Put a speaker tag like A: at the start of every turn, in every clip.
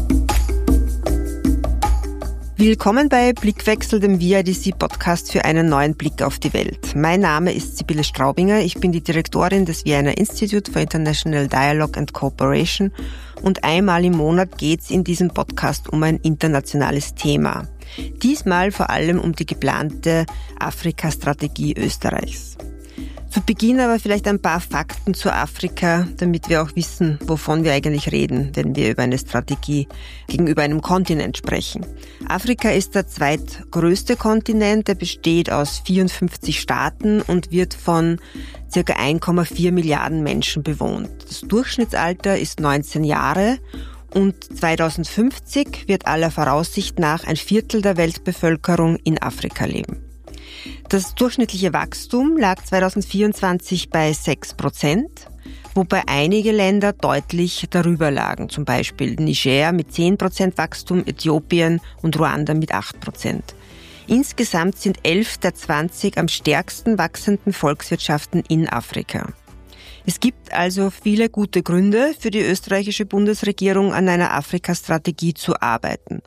A: Willkommen bei Blickwechsel, dem VIDC-Podcast für einen neuen Blick auf die Welt. Mein Name ist Sibylle Straubinger, ich bin die Direktorin des Vienna Institute for International Dialogue and Cooperation und einmal im Monat geht's in diesem Podcast um ein internationales Thema. Diesmal vor allem um die geplante Afrika-Strategie Österreichs. Zu Beginn aber vielleicht ein paar Fakten zu Afrika, damit wir auch wissen, wovon wir eigentlich reden, wenn wir über eine Strategie gegenüber einem Kontinent sprechen. Afrika ist der zweitgrößte Kontinent, der besteht aus 54 Staaten und wird von ca. 1,4 Milliarden Menschen bewohnt. Das Durchschnittsalter ist 19 Jahre und 2050 wird aller Voraussicht nach ein Viertel der Weltbevölkerung in Afrika leben. Das durchschnittliche Wachstum lag 2024 bei 6%, wobei einige Länder deutlich darüber lagen, zum Beispiel Niger mit 10% Wachstum, Äthiopien und Ruanda mit 8%. Insgesamt sind 11 der 20 am stärksten wachsenden Volkswirtschaften in Afrika. Es gibt also viele gute Gründe für die österreichische Bundesregierung, an einer Afrika-Strategie zu arbeiten.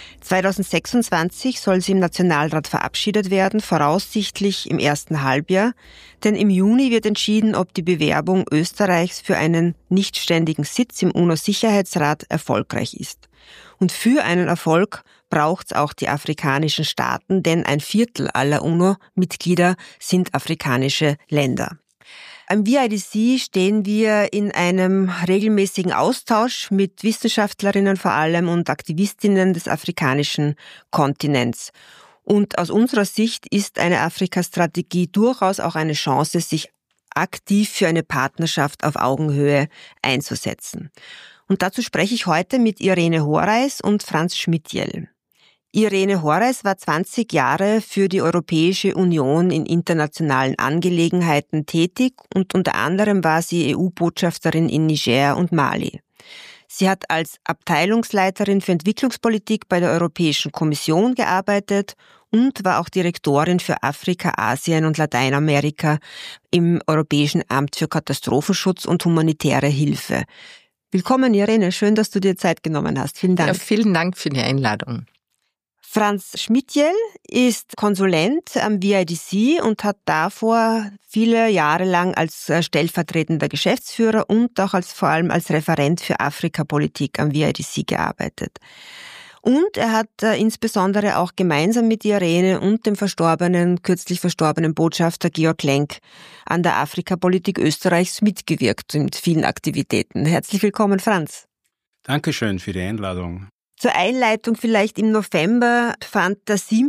A: 2026 soll sie im Nationalrat verabschiedet werden, voraussichtlich im ersten Halbjahr, denn im Juni wird entschieden, ob die Bewerbung Österreichs für einen nichtständigen Sitz im UNO-Sicherheitsrat erfolgreich ist. Und für einen Erfolg braucht es auch die afrikanischen Staaten, denn ein Viertel aller UNO-Mitglieder sind afrikanische Länder. Am VIDC stehen wir in einem regelmäßigen Austausch mit Wissenschaftlerinnen vor allem und Aktivistinnen des afrikanischen Kontinents. Und aus unserer Sicht ist eine Afrika-Strategie durchaus auch eine Chance, sich aktiv für eine Partnerschaft auf Augenhöhe einzusetzen. Und dazu spreche ich heute mit Irene Horeis und Franz Schmidtjell. Irene Horeis war 20 Jahre für die Europäische Union in internationalen Angelegenheiten tätig und unter anderem war sie EU-Botschafterin in Niger und Mali. Sie hat als Abteilungsleiterin für Entwicklungspolitik bei der Europäischen Kommission gearbeitet und war auch Direktorin für Afrika, Asien und Lateinamerika im Europäischen Amt für Katastrophenschutz und humanitäre Hilfe. Willkommen, Irene, schön, dass du dir Zeit genommen hast. Vielen Dank.
B: Ja, vielen Dank für die Einladung.
A: Franz Schmidtjell ist Konsulent am VIDC und hat davor viele Jahre lang als stellvertretender Geschäftsführer und auch vor allem als Referent für Afrikapolitik am VIDC gearbeitet. Und er hat insbesondere auch gemeinsam mit Irene und dem kürzlich verstorbenen Botschafter Georg Lenk an der Afrikapolitik Österreichs mitgewirkt mit vielen Aktivitäten. Herzlich willkommen, Franz.
C: Dankeschön für die Einladung.
A: Zur Einleitung vielleicht: Im November fand der 7.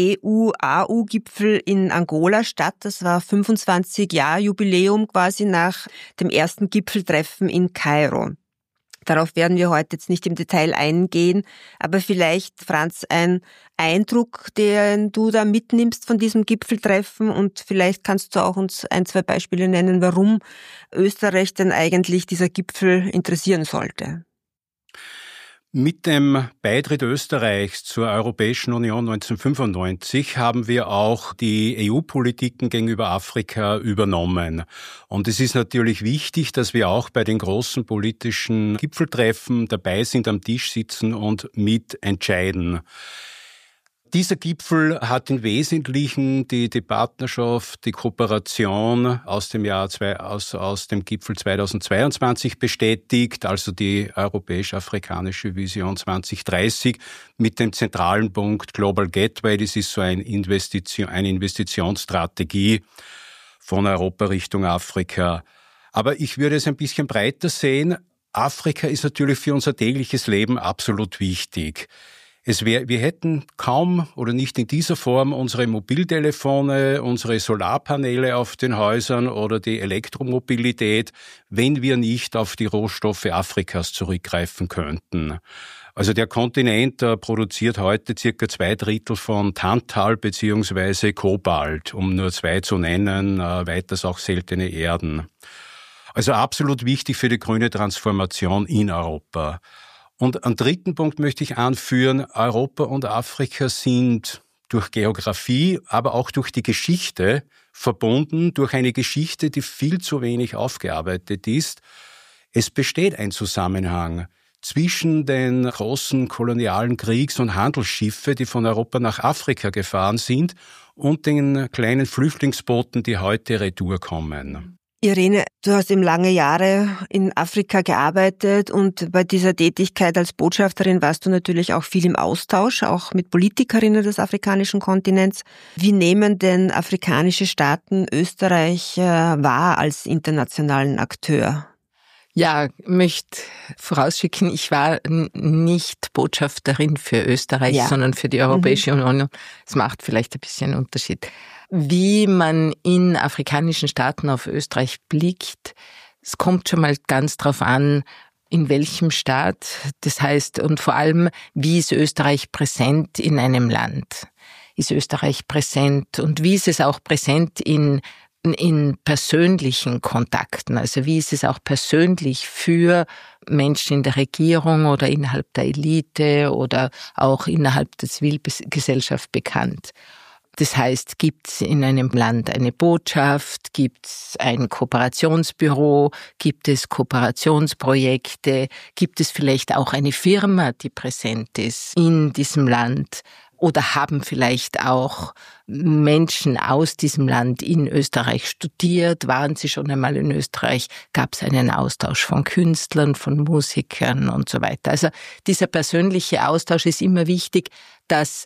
A: EU-AU-Gipfel in Angola statt. Das war 25-Jahr-Jubiläum quasi nach dem ersten Gipfeltreffen in Kairo. Darauf werden wir heute jetzt nicht im Detail eingehen, aber vielleicht, Franz, ein Eindruck, den du da mitnimmst von diesem Gipfeltreffen, und vielleicht kannst du auch uns ein, zwei Beispiele nennen, warum Österreich denn eigentlich dieser Gipfel interessieren sollte.
C: Mit dem Beitritt Österreichs zur Europäischen Union 1995 haben wir auch die EU-Politiken gegenüber Afrika übernommen. Und es ist natürlich wichtig, dass wir auch bei den großen politischen Gipfeltreffen dabei sind, am Tisch sitzen und mitentscheiden. Dieser Gipfel hat im Wesentlichen die Partnerschaft, die Kooperation aus dem Gipfel 2022 bestätigt, also die europäisch-afrikanische Vision 2030 mit dem zentralen Punkt Global Gateway. Das ist so eine Investitionsstrategie von Europa Richtung Afrika. Aber ich würde es ein bisschen breiter sehen. Afrika ist natürlich für unser tägliches Leben absolut wichtig. Wir hätten kaum oder nicht in dieser Form unsere Mobiltelefone, unsere Solarpaneele auf den Häusern oder die Elektromobilität, wenn wir nicht auf die Rohstoffe Afrikas zurückgreifen könnten. Also der Kontinent produziert heute circa 2/3 von Tantal bzw. Kobalt, um nur 2 zu nennen, weiters auch seltene Erden. Also absolut wichtig für die grüne Transformation in Europa. Und einen dritten Punkt möchte ich anführen: Europa und Afrika sind durch Geografie, aber auch durch die Geschichte verbunden, durch eine Geschichte, die viel zu wenig aufgearbeitet ist. Es besteht ein Zusammenhang zwischen den großen kolonialen Kriegs- und Handelsschiffe, die von Europa nach Afrika gefahren sind, und den kleinen Flüchtlingsbooten, die heute retour kommen.
A: Irene, du hast eben lange Jahre in Afrika gearbeitet und bei dieser Tätigkeit als Botschafterin warst du natürlich auch viel im Austausch, auch mit Politikerinnen des afrikanischen Kontinents. Wie nehmen denn afrikanische Staaten Österreich wahr als internationalen Akteur?
B: Ja, möchte vorausschicken, ich war nicht Botschafterin für Österreich, sondern für die Europäische Union. Das macht vielleicht ein bisschen einen Unterschied. Wie man in afrikanischen Staaten auf Österreich blickt, es kommt schon mal ganz drauf an, in welchem Staat. Das heißt, und vor allem, wie ist Österreich präsent in einem Land? Ist Österreich präsent und wie ist es auch präsent in persönlichen Kontakten? Also wie ist es auch persönlich für Menschen in der Regierung oder innerhalb der Elite oder auch innerhalb der Zivilgesellschaft bekannt? Das heißt, gibt es in einem Land eine Botschaft, gibt es ein Kooperationsbüro, gibt es Kooperationsprojekte, gibt es vielleicht auch eine Firma, die präsent ist in diesem Land? Oder haben vielleicht auch Menschen aus diesem Land in Österreich studiert? Waren sie schon einmal in Österreich? Gab es einen Austausch von Künstlern, von Musikern und so weiter? Also dieser persönliche Austausch ist immer wichtig, dass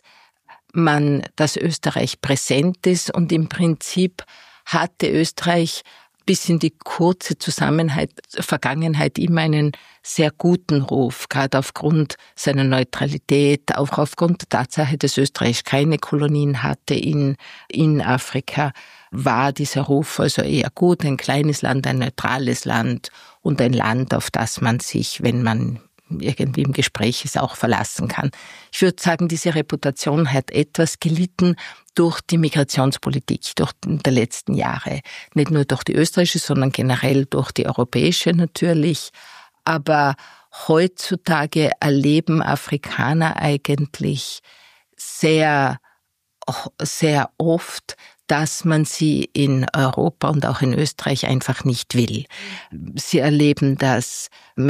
B: Österreich präsent ist, und im Prinzip hatte Österreich bis in die kurze Vergangenheit immer einen sehr guten Ruf, gerade aufgrund seiner Neutralität, auch aufgrund der Tatsache, dass Österreich keine Kolonien hatte in Afrika, war dieser Ruf also eher gut. Ein kleines Land, ein neutrales Land und ein Land, auf das man sich, wenn man irgendwie im Gespräch ist, auch verlassen kann. Ich würde sagen, diese Reputation hat etwas gelitten durch die Migrationspolitik der letzten Jahre. Nicht nur durch die österreichische, sondern generell durch die europäische natürlich. Aber heutzutage erleben Afrikaner eigentlich sehr, sehr oft, dass man sie in Europa und auch in Österreich einfach nicht will. Sie erleben, dass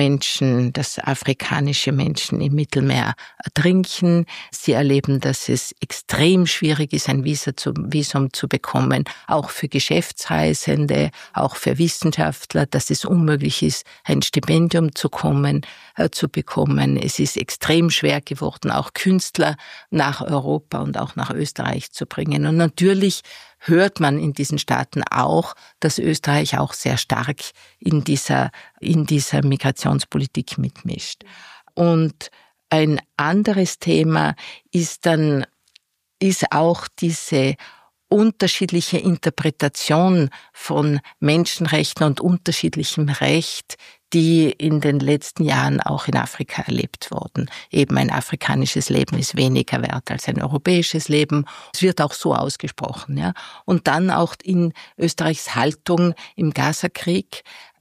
B: afrikanische Menschen im Mittelmeer ertrinken. Sie erleben, dass es extrem schwierig ist, ein Visum zu bekommen, auch für Geschäftsreisende, auch für Wissenschaftler, dass es unmöglich ist, ein Stipendium zu bekommen. Es ist extrem schwer geworden, auch Künstler nach Europa und auch nach Österreich zu bringen. Und natürlich hört man in diesen Staaten auch, dass Österreich auch sehr stark in dieser Migrationspolitik mitmischt. Und ein anderes Thema ist auch diese unterschiedliche Interpretation von Menschenrechten und unterschiedlichem Recht, die in den letzten Jahren auch in Afrika erlebt wurden. Eben ein afrikanisches Leben ist weniger wert als ein europäisches Leben. Es wird auch so ausgesprochen, ja. Und dann auch in Österreichs Haltung im Gaza-Krieg,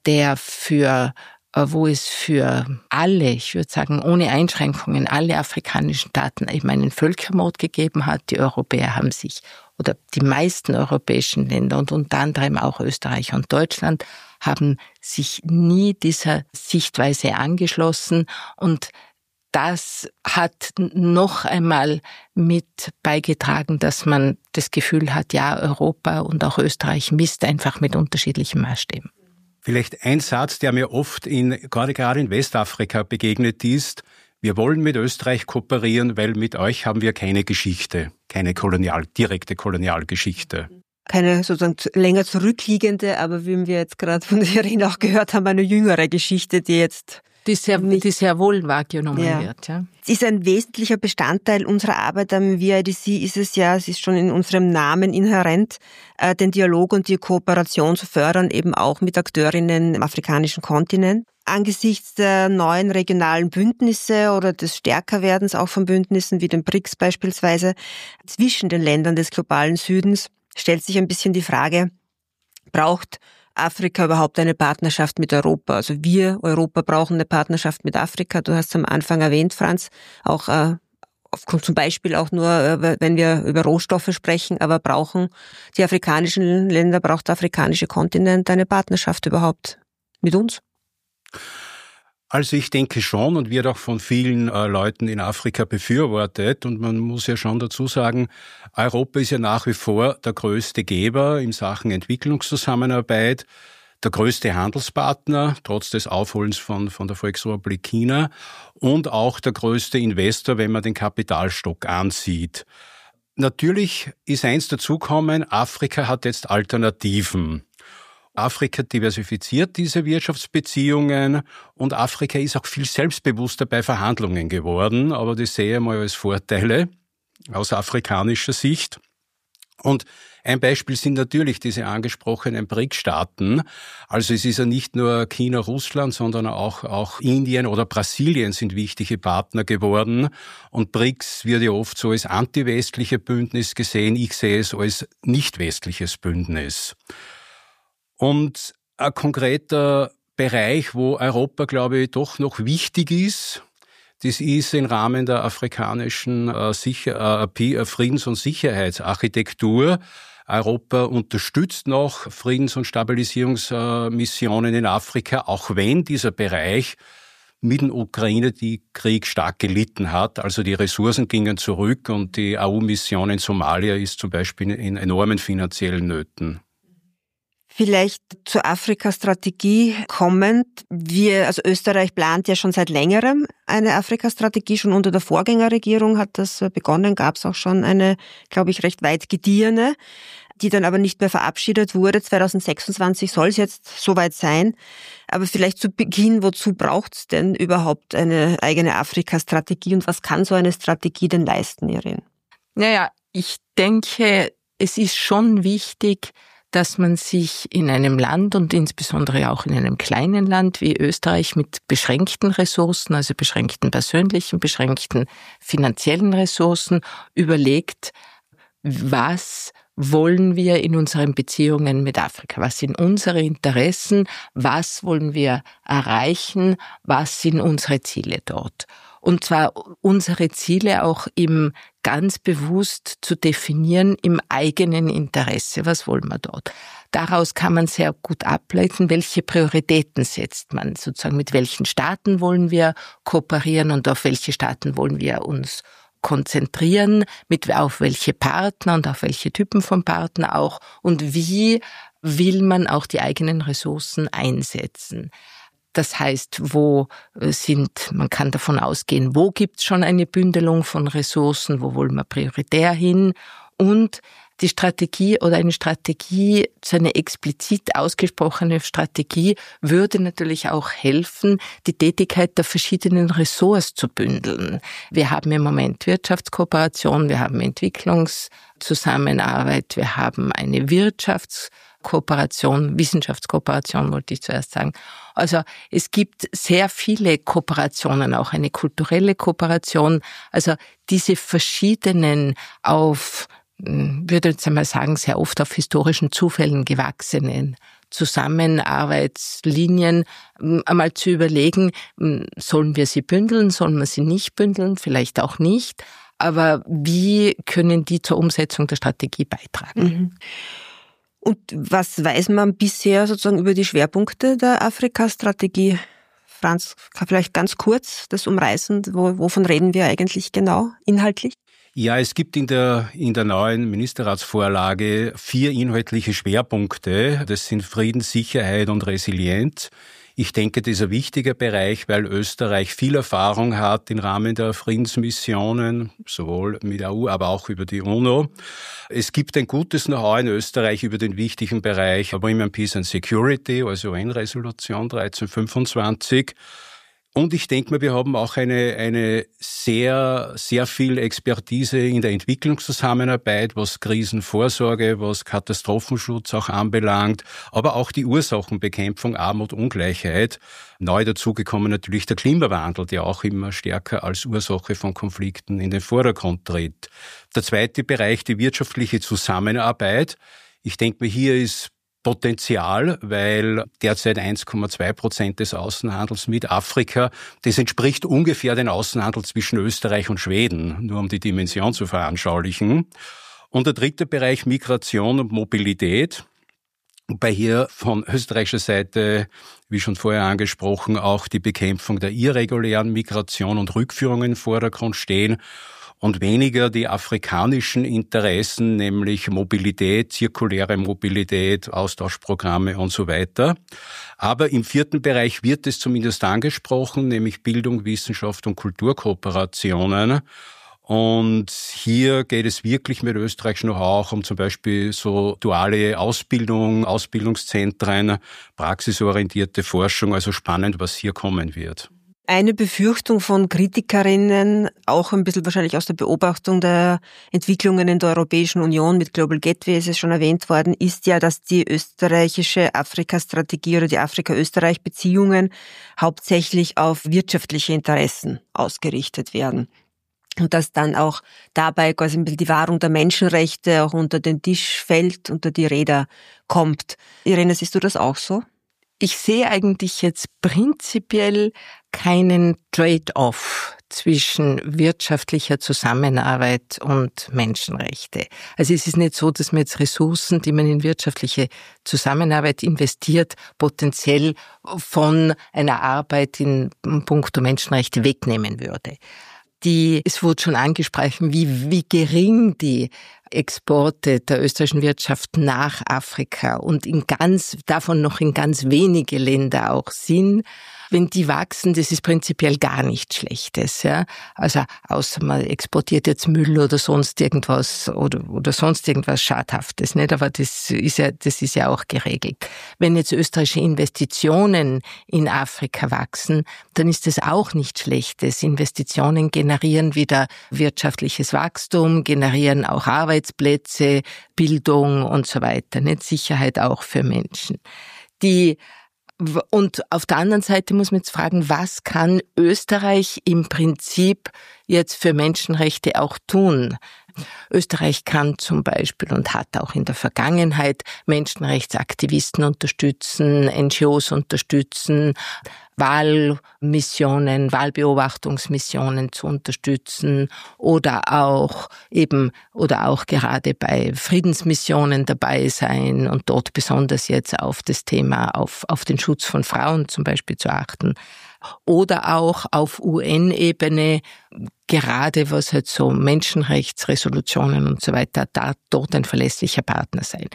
B: wo es für alle, ich würde sagen, ohne Einschränkungen, alle afrikanischen Staaten eben einen Völkermord gegeben hat. Die Europäer haben sich, oder die meisten europäischen Länder und unter anderem auch Österreich und Deutschland, haben sich nie dieser Sichtweise angeschlossen, und das hat noch einmal mit beigetragen, dass man das Gefühl hat, ja, Europa und auch Österreich misst einfach mit unterschiedlichen Maßstäben.
C: Vielleicht ein Satz, der mir oft gerade in Westafrika begegnet ist: Wir wollen mit Österreich kooperieren, weil mit euch haben wir keine Geschichte, keine direkte Kolonialgeschichte.
A: Keine sozusagen länger zurückliegende, aber wie wir jetzt gerade von der Irene auch gehört haben, eine jüngere Geschichte, die sehr wohl wahrgenommen wird. Ja. Es ist ein wesentlicher Bestandteil unserer Arbeit am VIDC, es ist schon in unserem Namen inhärent, den Dialog und die Kooperation zu fördern, eben auch mit Akteurinnen im afrikanischen Kontinent. Angesichts der neuen regionalen Bündnisse oder des Stärkerwerdens auch von Bündnissen wie den BRICS beispielsweise zwischen den Ländern des globalen Südens stellt sich ein bisschen die Frage, braucht Afrika überhaupt eine Partnerschaft mit Europa? Also wir, Europa, brauchen eine Partnerschaft mit Afrika. Du hast es am Anfang erwähnt, Franz, auch zum Beispiel auch nur, wenn wir über Rohstoffe sprechen, aber braucht der afrikanische Kontinent eine Partnerschaft überhaupt mit uns?
C: Also ich denke schon und wird auch von vielen Leuten in Afrika befürwortet. Und man muss ja schon dazu sagen, Europa ist ja nach wie vor der größte Geber in Sachen Entwicklungszusammenarbeit, der größte Handelspartner, trotz des Aufholens von der Volksrepublik China und auch der größte Investor, wenn man den Kapitalstock ansieht. Natürlich ist eins dazukommen, Afrika hat jetzt Alternativen. Afrika diversifiziert diese Wirtschaftsbeziehungen und Afrika ist auch viel selbstbewusster bei Verhandlungen geworden, aber das sehe ich mal als Vorteile aus afrikanischer Sicht. Und ein Beispiel sind natürlich diese angesprochenen BRIC-Staaten. Also es ist ja nicht nur China, Russland, sondern auch Indien oder Brasilien sind wichtige Partner geworden. Und BRICS wird ja oft so als anti-westliche Bündnis gesehen. Ich sehe es als nicht-westliches Bündnis. Und ein konkreter Bereich, wo Europa, glaube ich, doch noch wichtig ist, das ist im Rahmen der afrikanischen Friedens- und Sicherheitsarchitektur. Europa unterstützt noch Friedens- und Stabilisierungsmissionen in Afrika, auch wenn dieser Bereich mit dem Ukraine-Krieg stark gelitten hat. Also die Ressourcen gingen zurück und die AU-Mission in Somalia ist zum Beispiel in enormen finanziellen Nöten.
A: Vielleicht zur Afrika-Strategie kommend. Also Österreich plant ja schon seit längerem eine Afrika-Strategie. Schon unter der Vorgängerregierung hat das begonnen, gab es auch schon eine, glaube ich, recht weit gediehene, die dann aber nicht mehr verabschiedet wurde. 2026 soll es jetzt soweit sein. Aber vielleicht zu Beginn, wozu braucht es denn überhaupt eine eigene Afrika-Strategie und was kann so eine Strategie denn leisten, Irene?
B: Naja, ich denke, es ist schon wichtig, dass man sich in einem Land und insbesondere auch in einem kleinen Land wie Österreich mit beschränkten Ressourcen, also beschränkten persönlichen, beschränkten finanziellen Ressourcen überlegt, was wollen wir in unseren Beziehungen mit Afrika? Was sind unsere Interessen? Was wollen wir erreichen? Was sind unsere Ziele dort? Und zwar unsere Ziele auch ganz bewusst zu definieren im eigenen Interesse. Was wollen wir dort? Daraus kann man sehr gut ableiten, welche Prioritäten setzt man. Sozusagen mit welchen Staaten wollen wir kooperieren und auf welche Staaten wollen wir uns konzentrieren, auf welche Partner und auf welche Typen von Partner auch und wie will man auch die eigenen Ressourcen einsetzen. Das heißt, man kann davon ausgehen, wo gibt's schon eine Bündelung von Ressourcen, wo wollen wir prioritär hin und die Strategie oder eine Strategie, so eine explizit ausgesprochene Strategie, würde natürlich auch helfen, die Tätigkeit der verschiedenen Ressorts zu bündeln. Wir haben im Moment Wirtschaftskooperation, wir haben Entwicklungszusammenarbeit, wir haben eine Wissenschaftskooperation wollte ich zuerst sagen. Also es gibt sehr viele Kooperationen, auch eine kulturelle Kooperation. Also diese verschiedenen würde jetzt einmal sagen, sehr oft auf historischen Zufällen gewachsenen Zusammenarbeitslinien einmal zu überlegen, sollen wir sie bündeln, sollen wir sie nicht bündeln, vielleicht auch nicht, aber wie können die zur Umsetzung der Strategie beitragen?
A: Mhm. Und was weiß man bisher sozusagen über die Schwerpunkte der Afrika-Strategie? Franz, vielleicht ganz kurz das umreißen, wovon reden wir eigentlich genau inhaltlich?
C: Ja, es gibt in der neuen Ministerratsvorlage 4 inhaltliche Schwerpunkte. Das sind Frieden, Sicherheit und Resilienz. Ich denke, das ist ein wichtiger Bereich, weil Österreich viel Erfahrung hat im Rahmen der Friedensmissionen, sowohl mit der EU, aber auch über die UNO. Es gibt ein gutes Know-how in Österreich über den wichtigen Bereich Women, Peace and Security, also UN-Resolution 1325. Und ich denke mal, wir haben auch eine sehr, sehr viel Expertise in der Entwicklungszusammenarbeit, was Krisenvorsorge, was Katastrophenschutz auch anbelangt, aber auch die Ursachenbekämpfung, Armut, Ungleichheit. Neu dazugekommen natürlich der Klimawandel, der auch immer stärker als Ursache von Konflikten in den Vordergrund tritt. Der zweite Bereich, die wirtschaftliche Zusammenarbeit. Ich denke mir, hier ist Potenzial, weil derzeit 1,2% des Außenhandels mit Afrika, das entspricht ungefähr dem Außenhandel zwischen Österreich und Schweden, nur um die Dimension zu veranschaulichen. Und der dritte Bereich, Migration und Mobilität. Wobei hier von österreichischer Seite, wie schon vorher angesprochen, auch die Bekämpfung der irregulären Migration und Rückführungen im Vordergrund stehen und weniger die afrikanischen Interessen, nämlich Mobilität, zirkuläre Mobilität, Austauschprogramme und so weiter. Aber im 4. Bereich wird es zumindest angesprochen, nämlich Bildung, Wissenschaft und Kulturkooperationen. Und hier geht es wirklich mit Österreich noch auch um zum Beispiel so duale Ausbildung, Ausbildungszentren, praxisorientierte Forschung, also spannend, was hier kommen wird.
A: Eine Befürchtung von Kritikerinnen, auch ein bisschen wahrscheinlich aus der Beobachtung der Entwicklungen in der Europäischen Union mit Global Gateway, ist es schon erwähnt worden, ist ja, dass die österreichische Afrika-Strategie oder die Afrika-Österreich-Beziehungen hauptsächlich auf wirtschaftliche Interessen ausgerichtet werden. Und dass dann auch dabei quasi ein bisschen die Wahrung der Menschenrechte auch unter den Tisch fällt, unter die Räder kommt. Irene, siehst du das auch so?
B: Ich sehe eigentlich jetzt prinzipiell keinen Trade-off zwischen wirtschaftlicher Zusammenarbeit und Menschenrechte. Also es ist nicht so, dass man jetzt Ressourcen, die man in wirtschaftliche Zusammenarbeit investiert, potenziell von einer Arbeit in puncto Menschenrechte wegnehmen würde. Es wurde schon angesprochen, wie gering die Exporte der österreichischen Wirtschaft nach Afrika und davon noch in ganz wenige Länder auch sind. Wenn die wachsen, das ist prinzipiell gar nichts Schlechtes, ja. Also, außer man exportiert jetzt Müll oder sonst irgendwas oder sonst irgendwas Schadhaftes, nicht? Aber das ist ja auch geregelt. Wenn jetzt österreichische Investitionen in Afrika wachsen, dann ist das auch nichts Schlechtes. Investitionen generieren wieder wirtschaftliches Wachstum, generieren auch Arbeitsplätze, Bildung und so weiter, nicht? Sicherheit auch für Menschen. Und auf der anderen Seite muss man jetzt fragen, was kann Österreich im Prinzip jetzt für Menschenrechte auch tun? Österreich kann zum Beispiel und hat auch in der Vergangenheit Menschenrechtsaktivisten unterstützen, NGOs unterstützen, Wahlbeobachtungsmissionen zu unterstützen oder auch gerade bei Friedensmissionen dabei sein und dort besonders jetzt auf das Thema, auf den Schutz von Frauen zum Beispiel zu achten. Oder auch auf UN-Ebene, gerade was halt so Menschenrechtsresolutionen und so weiter, dort ein verlässlicher Partner sein.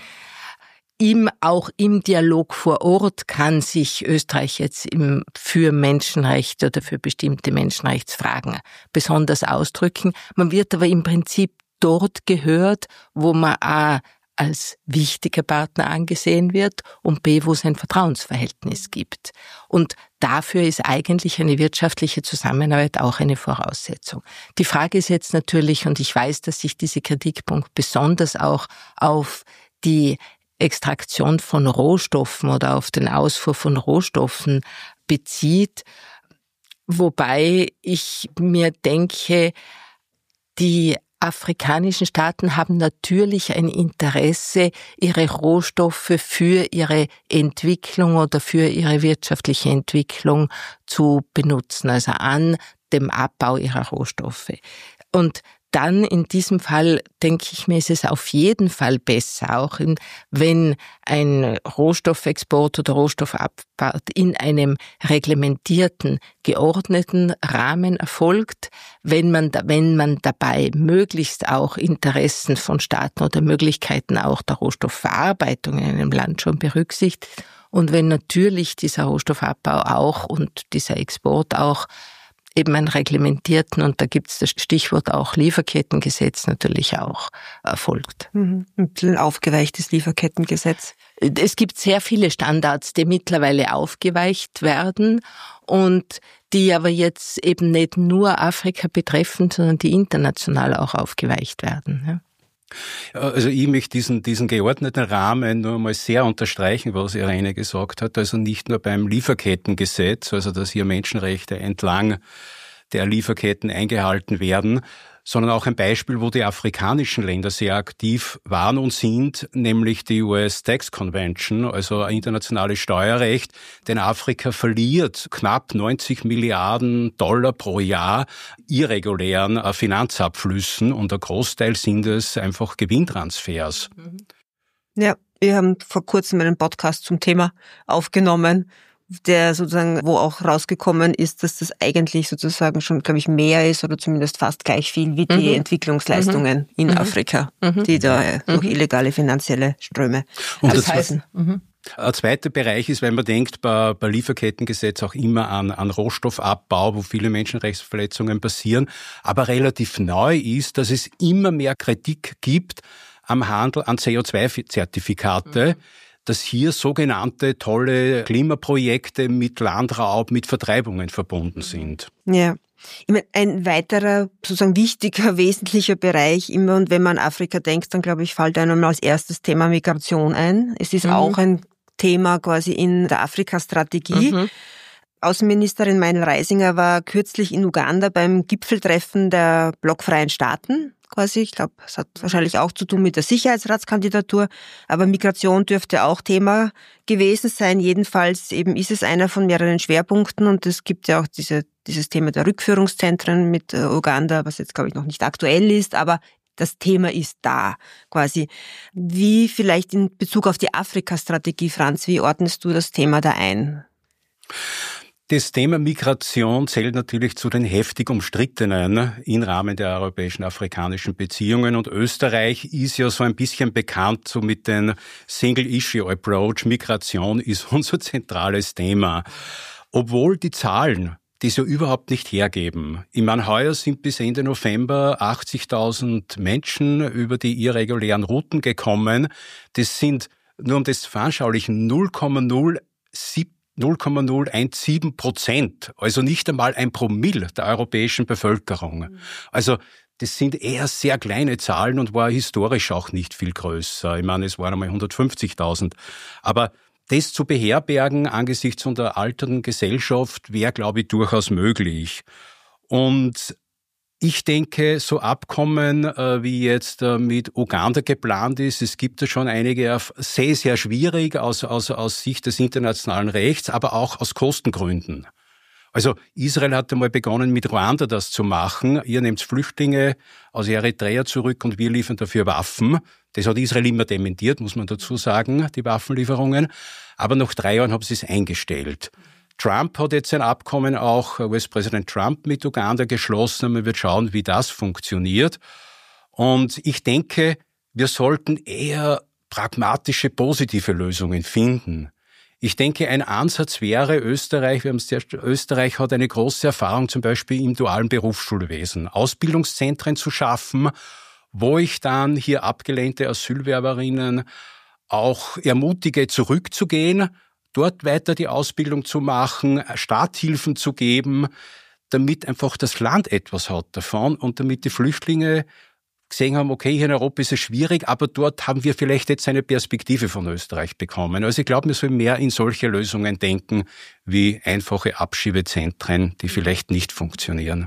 B: Auch im Dialog vor Ort kann sich Österreich jetzt für Menschenrechte oder für bestimmte Menschenrechtsfragen besonders ausdrücken. Man wird aber im Prinzip dort gehört, wo man A als wichtiger Partner angesehen wird und B, wo es ein Vertrauensverhältnis gibt. Und dafür ist eigentlich eine wirtschaftliche Zusammenarbeit auch eine Voraussetzung. Die Frage ist jetzt natürlich, und ich weiß, dass sich dieser Kritikpunkt besonders auch auf die Extraktion von Rohstoffen oder auf den Ausfuhr von Rohstoffen bezieht, wobei ich mir denke, die afrikanischen Staaten haben natürlich ein Interesse, ihre Rohstoffe für ihre Entwicklung oder für ihre wirtschaftliche Entwicklung zu benutzen, also an dem Abbau ihrer Rohstoffe. Und dann in diesem Fall, denke ich mir, ist es auf jeden Fall besser, auch wenn ein Rohstoffexport oder Rohstoffabbau in einem reglementierten, geordneten Rahmen erfolgt, wenn man dabei möglichst auch Interessen von Staaten oder Möglichkeiten auch der Rohstoffverarbeitung in einem Land schon berücksichtigt und wenn natürlich dieser Rohstoffabbau auch und dieser Export auch eben einen reglementierten, und da gibt es das Stichwort auch Lieferkettengesetz, natürlich auch erfolgt.
A: Ein bisschen aufgeweichtes Lieferkettengesetz.
B: Es gibt sehr viele Standards, die mittlerweile aufgeweicht werden und die aber jetzt eben nicht nur Afrika betreffen, sondern die international auch aufgeweicht werden. Ja.
C: Also ich möchte diesen geordneten Rahmen nur mal sehr unterstreichen, was Irene gesagt hat. Also nicht nur beim Lieferkettengesetz, also dass hier Menschenrechte entlang der Lieferketten eingehalten werden, sondern auch ein Beispiel, wo die afrikanischen Länder sehr aktiv waren und sind, nämlich die US Tax Convention, also ein internationales Steuerrecht, denn Afrika verliert knapp 90 Milliarden Dollar pro Jahr irregulären Finanzabflüssen und der Großteil sind es einfach Gewinntransfers.
A: Ja, Wir haben vor kurzem einen Podcast zum Thema aufgenommen, der sozusagen, wo auch rausgekommen ist, dass das eigentlich sozusagen schon, glaube ich, mehr ist oder zumindest fast gleich viel wie die Entwicklungsleistungen in Afrika, die da durch illegale finanzielle Ströme ausfließen.
C: Ein zweiter Bereich ist, wenn man denkt, bei Lieferkettengesetz auch immer an Rohstoffabbau, wo viele Menschenrechtsverletzungen passieren, aber relativ neu ist, dass es immer mehr Kritik gibt am Handel an CO2-Zertifikate, dass hier sogenannte tolle Klimaprojekte mit Landraub, mit Vertreibungen verbunden sind.
A: Ja. Ich meine, ein weiterer, sozusagen wichtiger, wesentlicher Bereich immer, und wenn man an Afrika denkt, dann glaube ich, fällt einem als erstes Thema Migration ein. Es ist auch ein Thema quasi in der Afrika-Strategie. Außenministerin Meinl Reisinger war kürzlich in Uganda beim Gipfeltreffen der blockfreien Staaten. Quasi. Ich glaube, es hat wahrscheinlich auch zu tun mit der Sicherheitsratskandidatur, aber Migration dürfte auch Thema gewesen sein. Jedenfalls eben ist es einer von mehreren Schwerpunkten, und es gibt ja auch dieses Thema der Rückführungszentren mit Uganda, was jetzt, glaube ich, noch nicht aktuell ist, aber das Thema ist da quasi. Wie vielleicht in Bezug auf die Afrika-Strategie, Franz, wie ordnest du das Thema da ein?
C: Das Thema Migration zählt natürlich zu den heftig umstrittenen im Rahmen der europäischen afrikanischen Beziehungen, und Österreich ist ja so ein bisschen bekannt so mit dem Single-Issue-Approach. Migration ist unser zentrales Thema. Obwohl die Zahlen das ja überhaupt nicht hergeben. Ich meine, heuer sind bis Ende November 80.000 Menschen über die irregulären Routen gekommen. Das sind, nur um das zu veranschaulichen, 0,017%, also nicht einmal 1 Promille der europäischen Bevölkerung. Also das sind eher sehr kleine Zahlen und war historisch auch nicht viel größer. Ich meine, es waren einmal 150.000. Aber das zu beherbergen angesichts unserer alternden Gesellschaft wäre, glaube ich, durchaus möglich. Und ich denke, so Abkommen, wie jetzt mit Uganda geplant ist, es gibt da schon einige sehr, sehr schwierig aus Sicht des internationalen Rechts, aber auch aus Kostengründen. Also Israel hat einmal begonnen, mit Ruanda das zu machen. Ihr nehmt Flüchtlinge aus Eritrea zurück und wir liefern dafür Waffen. Das hat Israel immer dementiert, muss man dazu sagen, die Waffenlieferungen. Aber nach 3 Jahren haben sie es eingestellt. Trump hat jetzt ein Abkommen, auch US-Präsident Trump, mit Uganda geschlossen. Man wird schauen, wie das funktioniert. Und ich denke, wir sollten eher pragmatische, positive Lösungen finden. Ich denke, ein Ansatz wäre Österreich hat eine große Erfahrung zum Beispiel im dualen Berufsschulwesen, Ausbildungszentren zu schaffen, wo ich dann hier abgelehnte Asylwerberinnen auch ermutige, zurückzugehen, dort weiter die Ausbildung zu machen, Starthilfen zu geben, damit einfach das Land etwas hat davon und damit die Flüchtlinge gesehen haben, okay, hier in Europa ist es schwierig, aber dort haben wir vielleicht jetzt eine Perspektive von Österreich bekommen. Also ich glaube, wir sollen mehr in solche Lösungen denken, wie einfache Abschiebezentren, die vielleicht nicht funktionieren.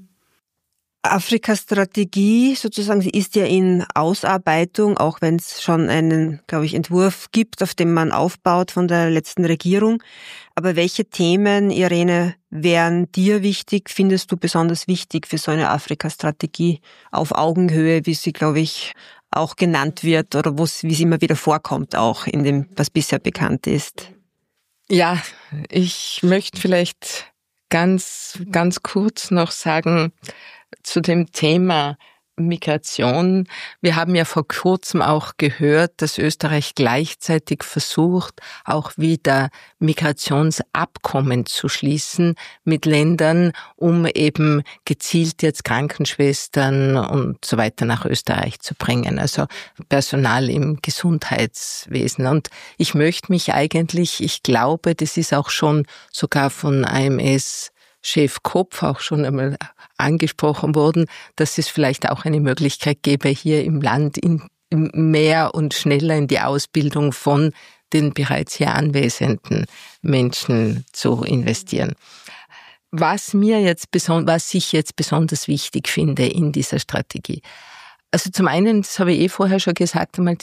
A: Afrika-Strategie sozusagen, sie ist ja in Ausarbeitung, auch wenn es schon einen, glaube ich, Entwurf gibt, auf dem man aufbaut von der letzten Regierung. Aber welche Themen, Irene, wären dir wichtig, findest du besonders wichtig für so eine Afrika-Strategie auf Augenhöhe, wie sie, glaube ich, auch genannt wird oder wie sie immer wieder vorkommt, auch in dem, was bisher bekannt ist?
B: Ja, ich möchte vielleicht ganz kurz noch sagen, zu dem Thema Migration. Wir haben ja vor kurzem auch gehört, dass Österreich gleichzeitig versucht, auch wieder Migrationsabkommen zu schließen mit Ländern, um eben gezielt jetzt Krankenschwestern und so weiter nach Österreich zu bringen, also Personal im Gesundheitswesen. Und ich möchte mich eigentlich, ich glaube, das ist auch schon sogar von AMS Chef Kopf auch schon einmal angesprochen worden, dass es vielleicht auch eine Möglichkeit gäbe, hier im Land mehr und schneller in die Ausbildung von den bereits hier anwesenden Menschen zu investieren. Was ich jetzt besonders wichtig finde in dieser Strategie, Also zum einen, das habe ich vorher schon gesagt, einmal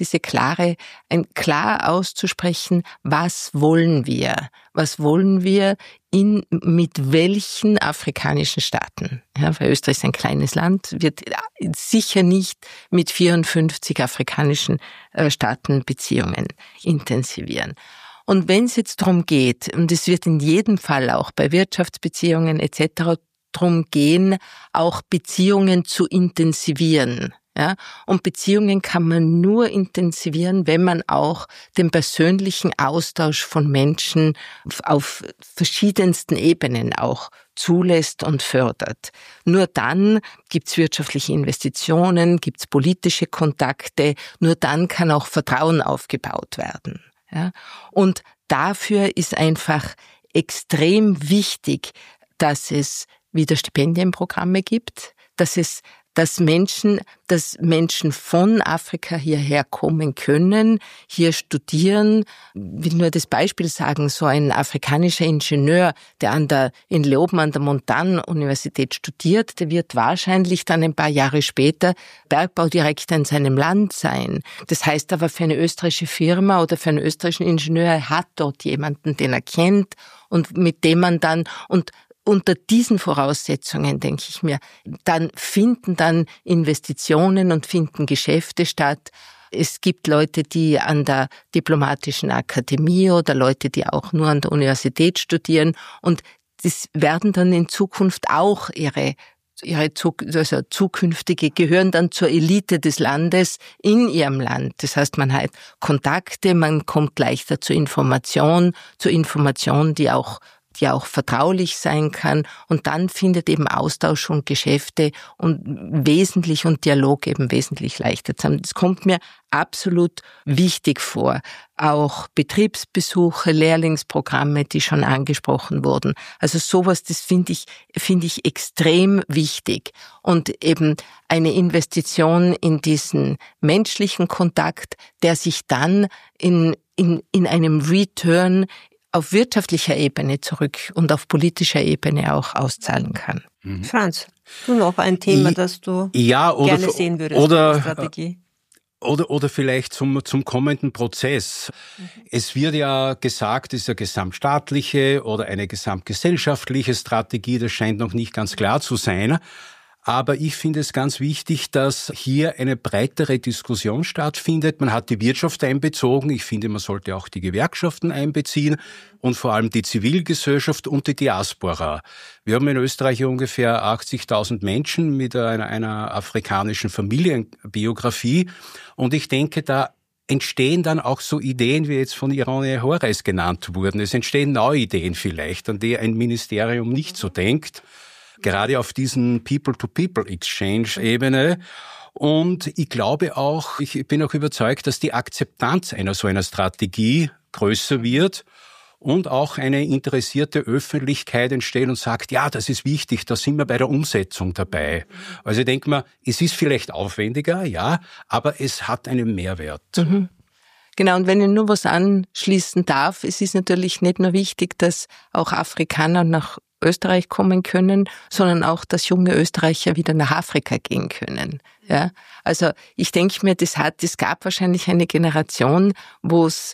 B: klar auszusprechen, was wollen wir? Was wollen wir mit welchen afrikanischen Staaten? Ja, weil Österreich ist ein kleines Land, wird sicher nicht mit 54 afrikanischen Staaten Beziehungen intensivieren. Und wenn es jetzt darum geht, und es wird in jedem Fall auch bei Wirtschaftsbeziehungen etc. darum gehen, auch Beziehungen zu intensivieren. Ja, und Beziehungen kann man nur intensivieren, wenn man auch den persönlichen Austausch von Menschen auf verschiedensten Ebenen auch zulässt und fördert. Nur dann gibt's wirtschaftliche Investitionen, gibt's politische Kontakte, nur dann kann auch Vertrauen aufgebaut werden. Ja, und dafür ist einfach extrem wichtig, dass es wieder Stipendienprogramme gibt, dass Menschen von Afrika hierher kommen können, hier studieren. Ich will nur das Beispiel sagen, so ein afrikanischer Ingenieur, der in Leoben an der Montan-Universität studiert, der wird wahrscheinlich dann ein paar Jahre später Bergbaudirektor in seinem Land sein. Das heißt aber für eine österreichische Firma oder für einen österreichischen Ingenieur, er hat dort jemanden, den er kennt und mit dem man dann, und unter diesen Voraussetzungen, denke ich mir, dann finden dann Investitionen und finden Geschäfte statt. Es gibt Leute, die an der Diplomatischen Akademie oder Leute, die auch nur an der Universität studieren, und das werden dann in Zukunft auch ihre zukünftige gehören dann zur Elite des Landes in ihrem Land. Das heißt, man hat Kontakte, man kommt leichter zur Information, die auch vertraulich sein kann, und dann findet eben Austausch und Geschäfte und Dialog eben wesentlich leichter zusammen. Das kommt mir absolut wichtig vor. Auch Betriebsbesuche, Lehrlingsprogramme, die schon angesprochen wurden. Also sowas, das finde ich extrem wichtig. Und eben eine Investition in diesen menschlichen Kontakt, der sich dann in einem Return auf wirtschaftlicher Ebene zurück und auf politischer Ebene auch auszahlen kann.
A: Franz, du noch ein Thema, das du gerne sehen würdest in der Strategie?
C: Oder vielleicht zum kommenden Prozess. Es wird ja gesagt, es ist eine gesamtstaatliche oder eine gesamtgesellschaftliche Strategie, das scheint noch nicht ganz klar zu sein. Aber ich finde es ganz wichtig, dass hier eine breitere Diskussion stattfindet. Man hat die Wirtschaft einbezogen. Ich finde, man sollte auch die Gewerkschaften einbeziehen und vor allem die Zivilgesellschaft und die Diaspora. Wir haben in Österreich ungefähr 80.000 Menschen mit einer afrikanischen Familienbiografie. Und ich denke, da entstehen dann auch so Ideen, wie jetzt von Irene Horace genannt wurden. Es entstehen neue Ideen vielleicht, an die ein Ministerium nicht so denkt. Gerade auf diesen People-to-People-Exchange-Ebene. Und ich glaube auch, ich bin auch überzeugt, dass die Akzeptanz so einer Strategie größer wird und auch eine interessierte Öffentlichkeit entsteht und sagt, ja, das ist wichtig, da sind wir bei der Umsetzung dabei. Also ich denke mal, es ist vielleicht aufwendiger, ja, aber es hat einen Mehrwert.
B: Mhm. Genau, und wenn ich nur was anschließen darf, es ist natürlich nicht nur wichtig, dass auch Afrikaner nach Österreich kommen können, sondern auch, dass junge Österreicher wieder nach Afrika gehen können. Ja, also ich denke mir, es gab wahrscheinlich eine Generation, wo es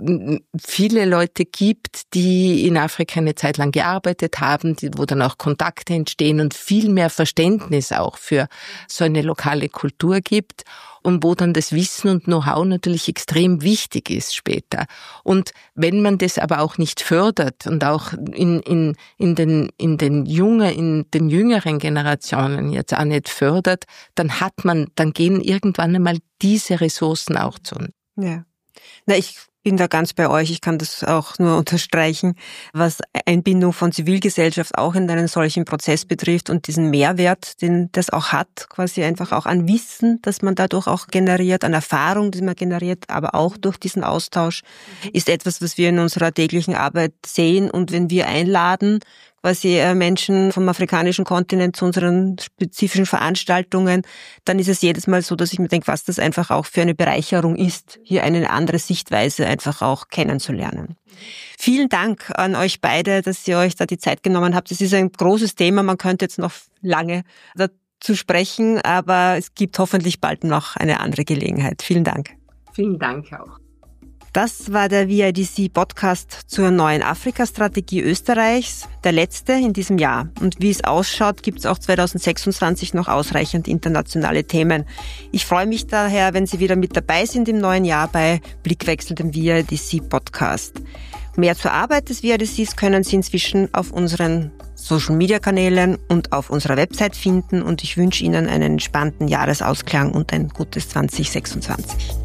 B: viele Leute gibt, die in Afrika eine Zeit lang gearbeitet haben, wo dann auch Kontakte entstehen und viel mehr Verständnis auch für so eine lokale Kultur gibt und wo dann das Wissen und Know-how natürlich extrem wichtig ist später. Und wenn man das aber auch nicht fördert und auch in den jüngeren Generationen jetzt auch nicht fördert, dann gehen irgendwann einmal diese Ressourcen auch zu.
A: Ja. Ich bin da ganz bei euch. Ich kann das auch nur unterstreichen, was Einbindung von Zivilgesellschaft auch in einen solchen Prozess betrifft und diesen Mehrwert, den das auch hat, quasi einfach auch an Wissen, das man dadurch auch generiert, an Erfahrung, die man generiert, aber auch durch diesen Austausch, ist etwas, was wir in unserer täglichen Arbeit sehen. Und wenn wir einladen, quasi Menschen vom afrikanischen Kontinent zu unseren spezifischen Veranstaltungen, dann ist es jedes Mal so, dass ich mir denke, was das einfach auch für eine Bereicherung ist, hier eine andere Sichtweise einfach auch kennenzulernen. Vielen Dank an euch beide, dass ihr euch da die Zeit genommen habt. Es ist ein großes Thema, man könnte jetzt noch lange dazu zu sprechen, aber es gibt hoffentlich bald noch eine andere Gelegenheit. Vielen Dank.
B: Vielen Dank auch.
A: Das war der VIDC-Podcast zur neuen Afrika-Strategie Österreichs, der letzte in diesem Jahr. Und wie es ausschaut, gibt es auch 2026 noch ausreichend internationale Themen. Ich freue mich daher, wenn Sie wieder mit dabei sind im neuen Jahr bei Blickwechsel, dem VIDC-Podcast. Mehr zur Arbeit des VIDCs können Sie inzwischen auf unseren Social-Media-Kanälen und auf unserer Website finden. Und ich wünsche Ihnen einen entspannten Jahresausklang und ein gutes 2026.